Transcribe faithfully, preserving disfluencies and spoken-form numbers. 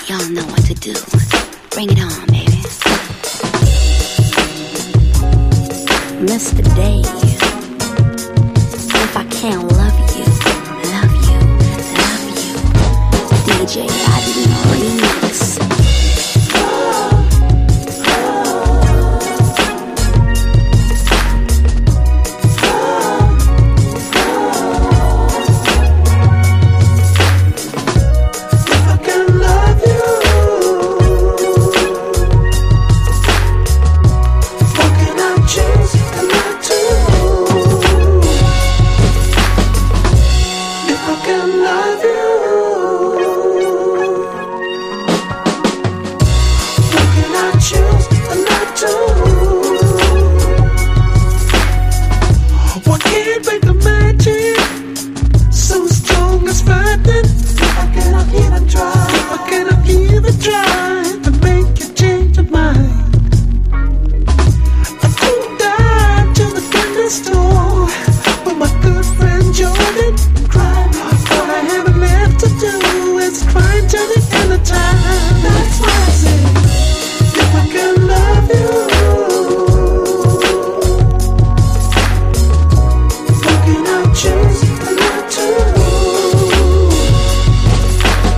Y'all know what to do. Bring it on, baby. Mister Dave, if I can't love you, love you, love you, D J, I do.